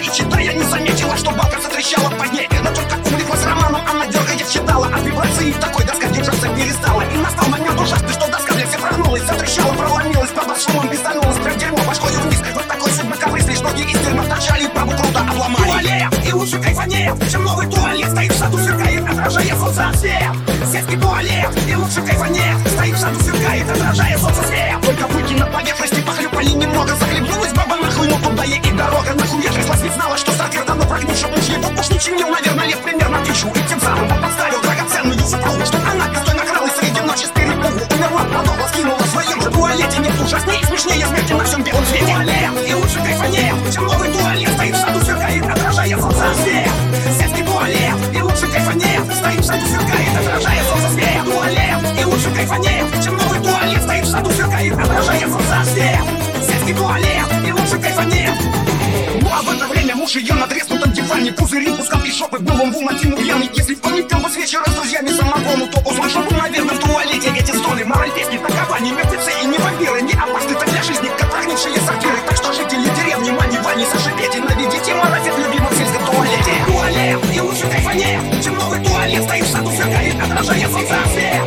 и читая не заметила, что балка затрещала под ней. Но только увлеклась романом, она дергает читала. От вибрации такой доска держаться перестала. И настал момент ужасный, что доска вся прогнулась, затрещала, проломилась, под шумом пизданулась, прям дерьмо башкой вниз. Вот такой судьбы ковры, лишь ноги из дерьма торчали, бабу круто обломали. Туалет, и лучше кайфанет, чем новый туалет. Стоит в саду, сверкает, отражая солнце свет. Сельский туалет, и лучше кайфанет. Стоит в саду, сверкает, отражая солнце свет. Только выки на поверхности похлюпали немного. Захлебнулась баба нахуй, но туда ей и дорога. Нахуй я тряслась, ведь знала, что стартер давно прогнивший муж. Ей вот уж не чинил, наверное, лет примерно 1000. И тем самым он подставил драгоценную супругу, что она пестой накрылась среди ночи с перепугу. Умерла, продолжила, скинула в своем же туалете. Нет ужаснее и смешнее смерти на всем белом свете. Туалет, и лучше кайфанет, чем новый туалет. Стоит в саду, сверкает, отражая солнце свет. Сельский туалет, и лучше кайфанет. Стоит в саду, сверкает, отражая солнце свет. Туалет, и лучше кайфанет, чем новый туалет. Стоит в саду, сверкает, отражая солнце свет. Сельский туалет, и лучше кайфанет. Ну а в это время муж ее на треснутом диване пузыри пускал из шопы, был он в уматину пьяный. Если бы не пил бы с вечера с друзьями самогону, то услышал бы, наверное, в туалете эти стоны. Мораль песни такова: не мертвецы и не вампиры, не опасны-то для жизни, как прогнившие сортиры. Так что жители деревни Мани-Вани, заживете, наведите марафет в любимом сельском туалете. Туалет, и лучше кайфанет, чем новый туалет. Стоит в саду, сверкает, отражая солнце свет.